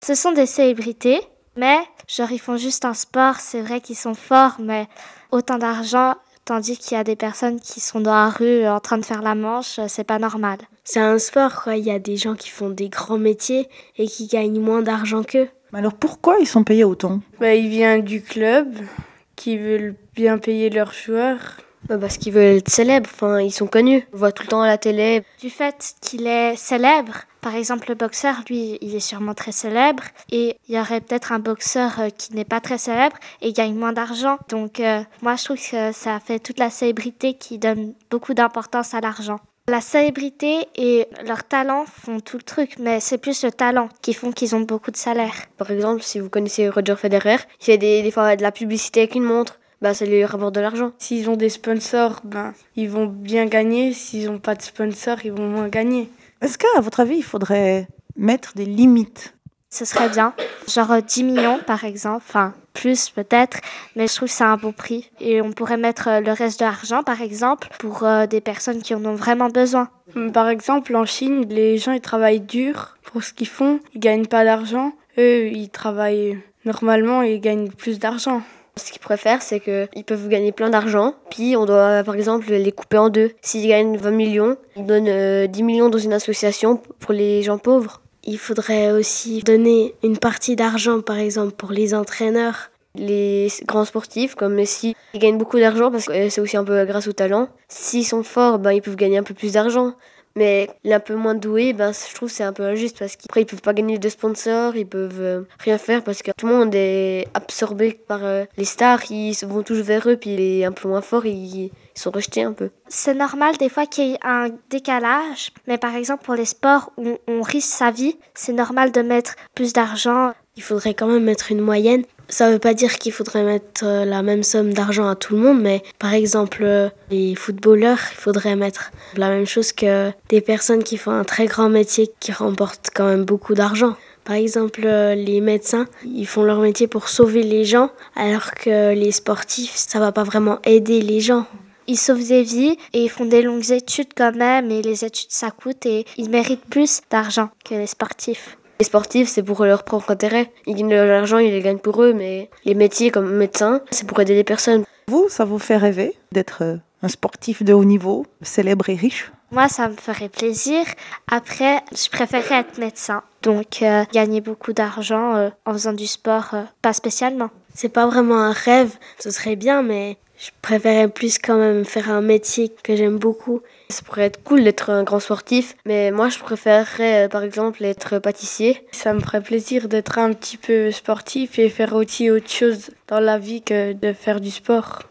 Ce sont des célébrités, mais genre ils font juste un sport, c'est vrai qu'ils sont forts, mais autant d'argent, tandis qu'il y a des personnes qui sont dans la rue en train de faire la manche, c'est pas normal. C'est un sport, quoi. Il y a des gens qui font des grands métiers et qui gagnent moins d'argent qu'eux. Mais alors pourquoi ils sont payés autant? Il vient du club, qui veulent bien payer leurs joueurs. Parce qu'ils veulent être célèbres, ils sont connus. On voit tout le temps à la télé. Du fait qu'il est célèbre, par exemple le boxeur, lui, il est sûrement très célèbre, et il y aurait peut-être un boxeur qui n'est pas très célèbre et gagne moins d'argent. Donc moi je trouve que ça fait toute la célébrité qui donne beaucoup d'importance à l'argent. La célébrité et leur talent font tout le truc, mais c'est plus le talent qui font qu'ils ont beaucoup de salaire. Par exemple, si vous connaissez Roger Federer, il fait des fois de la publicité avec une montre. Ça lui rapporte de l'argent. S'ils ont des sponsors, ils vont bien gagner. S'ils n'ont pas de sponsors, ils vont moins gagner. Est-ce qu'à votre avis, il faudrait mettre des limites? Ce serait bien, genre 10 millions par exemple, plus peut-être, mais je trouve que c'est un bon prix. Et on pourrait mettre le reste de l'argent par exemple pour des personnes qui en ont vraiment besoin. Par exemple, en Chine, les gens ils travaillent dur pour ce qu'ils font, ils gagnent pas d'argent. Eux, ils travaillent normalement et ils gagnent plus d'argent. Ce qu'ils préfèrent, c'est qu'ils peuvent gagner plein d'argent, puis on doit par exemple les couper en deux. S'ils gagnent 20 millions, ils donnent 10 millions dans une association pour les gens pauvres. Il faudrait aussi donner une partie d'argent, par exemple, pour les entraîneurs. Les grands sportifs comme Messi, ils gagnent beaucoup d'argent parce que c'est aussi un peu grâce au talent. S'ils sont forts, ils peuvent gagner un peu plus d'argent. Mais les un peu moins doués, je trouve que c'est un peu injuste parce qu'après ils peuvent pas gagner de sponsors, ils peuvent rien faire parce que tout le monde est absorbé par les stars, ils vont tous vers eux, puis les un peu moins forts, ils sont rejetés un peu. C'est normal des fois qu'il y ait un décalage, mais par exemple pour les sports où on risque sa vie, c'est normal de mettre plus d'argent. Il faudrait quand même mettre une moyenne. Ça veut pas dire qu'il faudrait mettre la même somme d'argent à tout le monde, mais par exemple, les footballeurs, il faudrait mettre la même chose que des personnes qui font un très grand métier qui remportent quand même beaucoup d'argent. Par exemple, les médecins, ils font leur métier pour sauver les gens, alors que les sportifs, ça va pas vraiment aider les gens. Ils sauvent des vies et ils font des longues études quand même, et les études ça coûte et ils méritent plus d'argent que les sportifs. Les sportifs, c'est pour leur propre intérêt. Ils gagnent de l'argent, ils les gagnent pour eux, mais les métiers comme médecin, c'est pour aider les personnes. Vous, ça vous fait rêver d'être un sportif de haut niveau, célèbre et riche? Moi, ça me ferait plaisir. Après, je préférerais être médecin. Donc, gagner beaucoup d'argent en faisant du sport, pas spécialement. C'est pas vraiment un rêve, ce serait bien, mais je préférerais plus quand même faire un métier que j'aime beaucoup. Ça pourrait être cool d'être un grand sportif, mais moi je préférerais par exemple être pâtissier. Ça me ferait plaisir d'être un petit peu sportif et faire aussi autre chose dans la vie que de faire du sport.